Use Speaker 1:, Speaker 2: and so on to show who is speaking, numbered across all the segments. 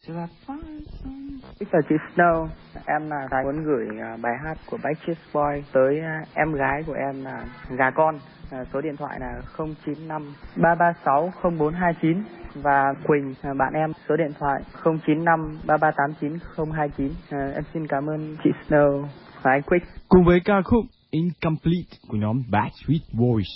Speaker 1: Chào chị Snow, em là Thái muốn gửi bài hát của Backstreet Boys tới em gái của em là Gà Con. Số điện thoại là 095 336 0429 và Quỳnh bạn em số điện thoại 095 3389 029. Em xin cảm ơn chị Snow và anh Quick.
Speaker 2: Cùng với ca khúc Incomplete của nhóm Backstreet Boys.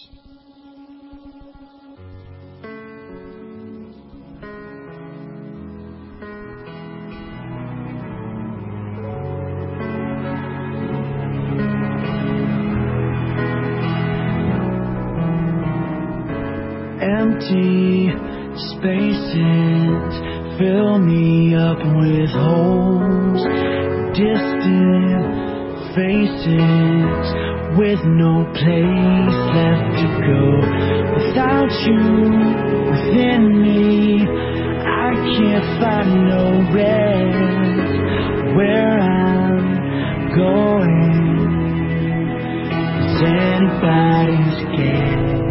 Speaker 3: Empty spaces fill me up with holes, distant faces with no place left to go. Without you within me, I can't find no rest. Where I'm going, is anybody scared?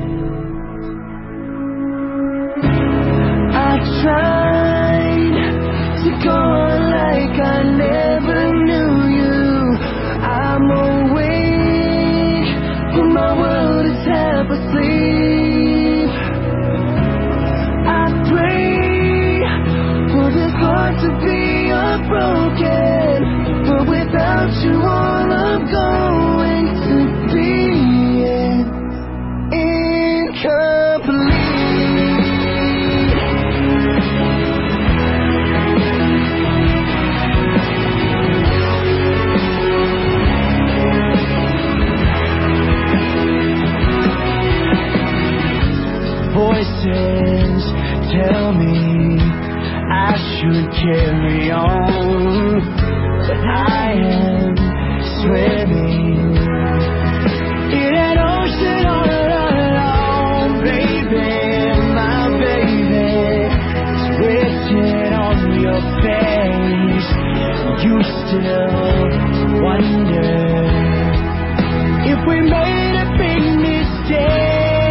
Speaker 3: I tried to go on like I never knew you. I'm awake, but my world is half asleep. I pray for this heart to be unbroken, but without you all I'm going to be incomplete. Voices tell me I should carry on, but I am swimming in an ocean all alone, baby. My baby is written on your face. You still wonder if we made a big mistake.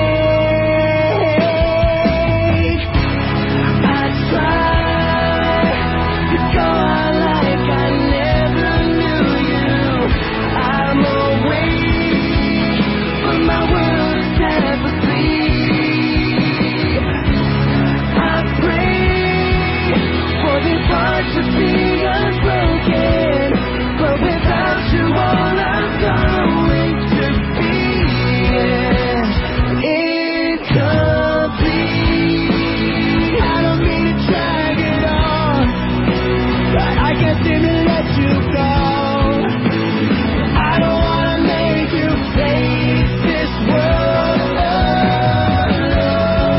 Speaker 3: To be unbroken, but without you all I'm going to be incomplete. I don't mean to drag it on, but I can't seem to let you go. I don't wanna make you face this world alone.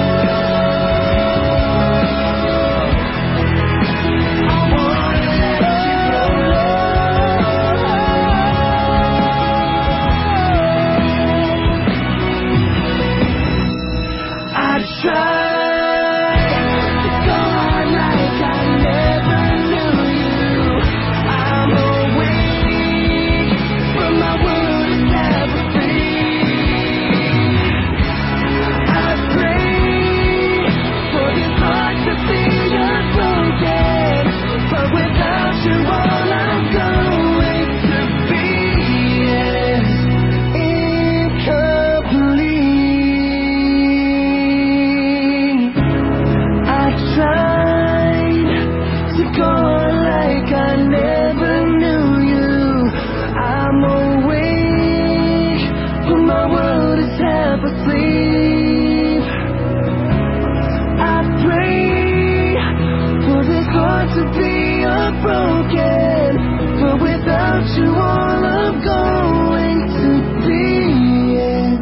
Speaker 3: To be unbroken, but without you all I'm going to be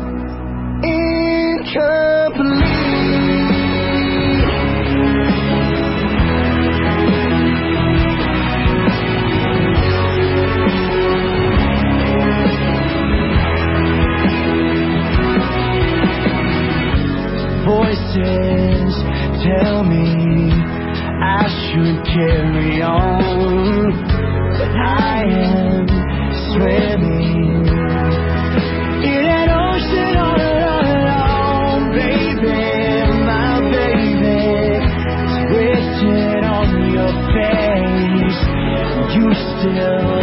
Speaker 3: incomplete. Voices tell me I should carry on, but I am swimming in an ocean all alone, baby. My baby is written on your still